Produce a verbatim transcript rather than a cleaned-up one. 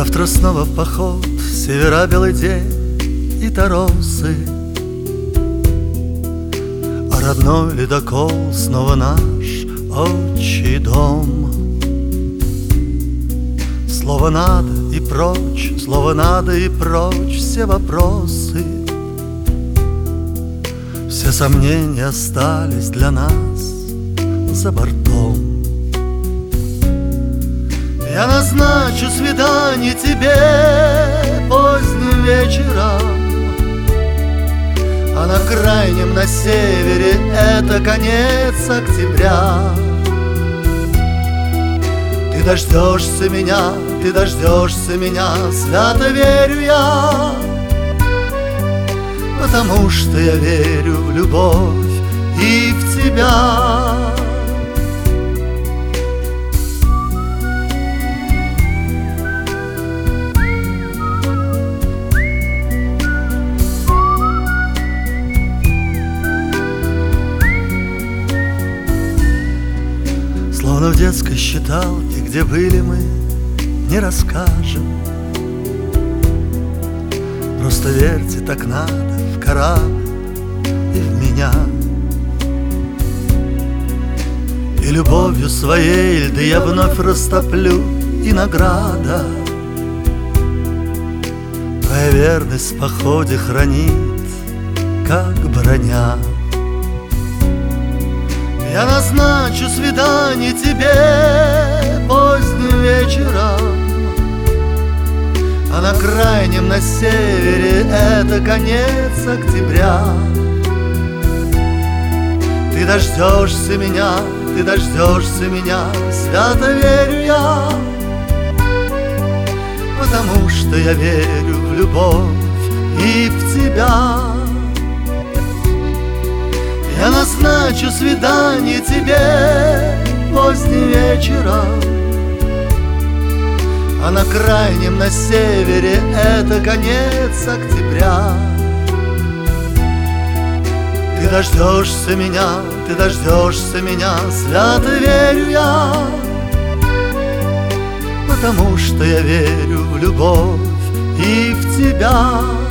Завтра снова в поход, севера белый день и торосы, а родной ледокол снова наш отчий дом. Слово надо и прочь, слово надо и прочь все вопросы. Все сомнения остались для нас за бортом. Я назначу свидание тебе поздним вечером, а на крайнем на севере это конец октября. Ты дождешься меня, ты дождешься меня, свято верю я, потому что я верю в любовь и в тебя. Словно в детской считалке, где были мы, не расскажем. Просто верьте, так надо в корабль и в меня. И любовью своей льды я вновь растоплю, и награда твоя верность в походе хранит, как броня. Я назначу свидание тебе поздним вечером, а на крайнем на севере это конец октября. Ты дождешься меня, ты дождешься меня, свято верю я, потому что я верю в любовь и в тебя. Я назначу свидание тебе поздним вечером, а на крайнем на севере это конец октября. Ты дождешься меня, ты дождешься меня, свято верю я, потому что я верю в любовь и в тебя.